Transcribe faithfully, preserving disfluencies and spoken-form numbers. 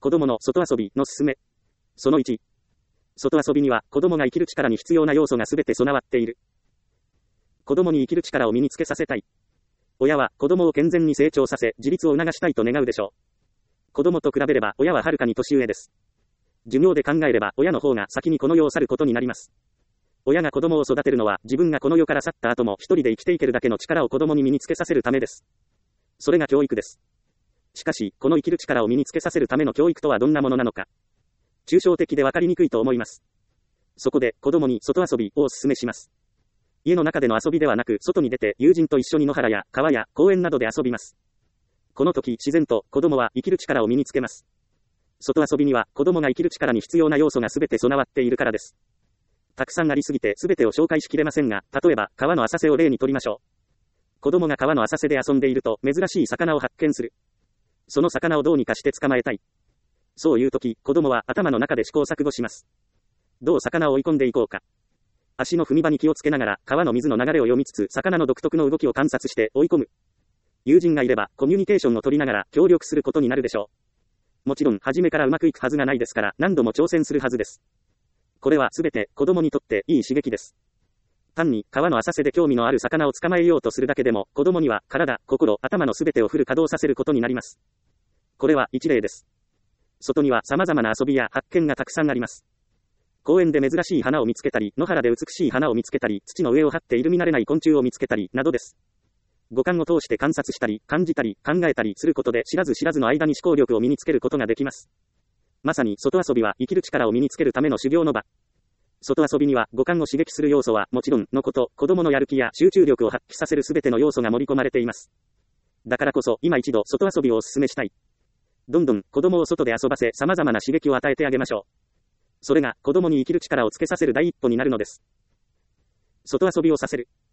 子供の外遊びの勧め。そのいち。外遊びには子供が生きる力に必要な要素がすべて備わっている。子供に生きる力を身につけさせたい。親は子供を健全に成長させ、自立を促したいと願うでしょう。子供と比べれば親ははるかに年上です。寿命で考えれば親の方が先にこの世を去ることになります。親が子供を育てるのは自分がこの世から去った後も一人で生きていけるだけの力を子供に身につけさせるためです。それが教育です。しかし、この生きる力を身につけさせるための教育とはどんなものなのか。抽象的で分かりにくいと思います。そこで子供に外遊びをお勧めします。家の中での遊びではなく、外に出て友人と一緒に野原や川や公園などで遊びます。この時自然と子供は生きる力を身につけます。外遊びには子供が生きる力に必要な要素がすべて備わっているからです。たくさんありすぎてすべてを紹介しきれませんが、例えば川の浅瀬を例にとりましょう。子供が川の浅瀬で遊んでいると珍しい魚を発見する。その魚をどうにかして捕まえたい。そういう時、子供は頭の中で試行錯誤します。どう魚を追い込んでいこうか。足の踏み場に気をつけながら川の水の流れを読みつつ、魚の独特の動きを観察して追い込む。友人がいればコミュニケーションを取りながら協力することになるでしょう。もちろん初めからうまくいくはずがないですから、何度も挑戦するはずです。これはすべて子供にとっていい刺激です。単に川の浅瀬で興味のある魚を捕まえようとするだけでも、子供には体、心、頭のすべてをフル稼働させることになります。これは一例です。外には様々な遊びや発見がたくさんあります。公園で珍しい花を見つけたり、野原で美しい花を見つけたり、土の上を張っている見慣れない昆虫を見つけたり、などです。五感を通して観察したり、感じたり、考えたりすることで知らず知らずの間に思考力を身につけることができます。まさに外遊びは生きる力を身につけるための修行の場。外遊びには五感を刺激する要素はもちろんのこと、子供のやる気や集中力を発揮させるすべての要素が盛り込まれています。だからこそ今一度外遊びをお勧めしたい。どんどん子供を外で遊ばせ様々な刺激を与えてあげましょう。それが子供に生きる力をつけさせる第一歩になるのです。外遊びをさせる。